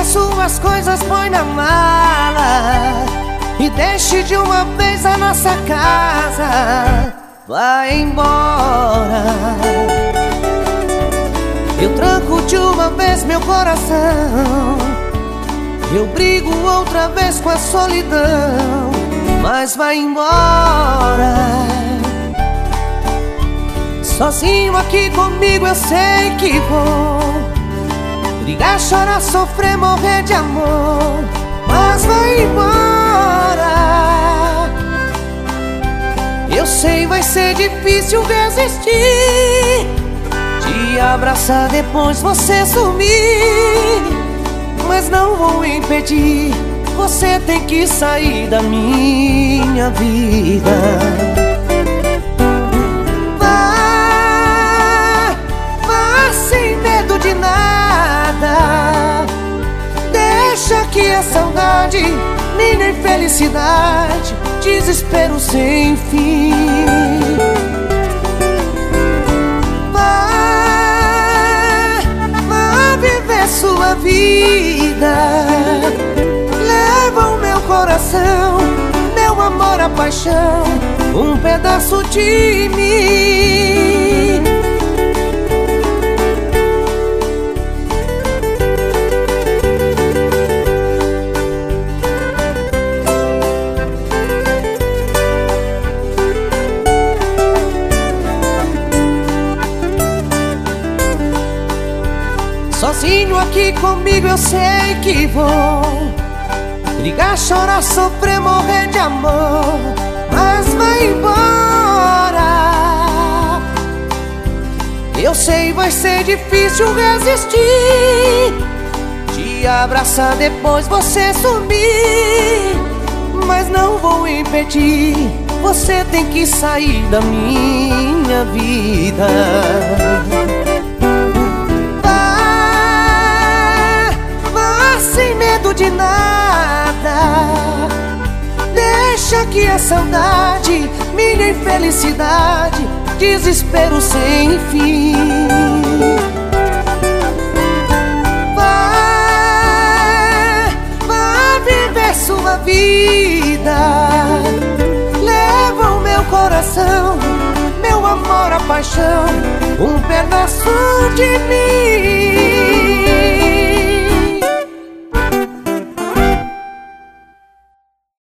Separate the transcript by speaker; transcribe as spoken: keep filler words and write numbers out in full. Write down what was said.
Speaker 1: suas coisas, põe na mala e deixe de uma vez a nossa casa. Vai embora. Eu tranco de uma vez meu coração, eu brigo outra vez com a solidão. Mas vai embora. Sozinho aqui comigo eu sei que vou brigar, chorar, sofrer, morrer de amor. Mas vai embora. Eu sei, vai ser difícil resistir, te abraçar depois você sumir. Mas não vou impedir, você tem que sair da minha vida. Vá, vá sem medo de nada. Deixa que a saudade, minha infelicidade, desespero sem fim. Vá, vá viver sua vida. Leva o meu coração, meu amor, a paixão, um pedaço de mim. Sozinho aqui comigo eu sei que vou brigar, chorar, sofrer, morrer de amor. Mas vai embora. Eu sei, vai ser difícil resistir, te abraçar depois você sumir. Mas não vou impedir, você tem que sair da minha vida. Sem medo de nada. Deixa que a saudade, minha infelicidade, desespero sem fim. Vá, vá viver sua vida. Leva o meu coração, meu amor, a paixão, um pedaço de mim.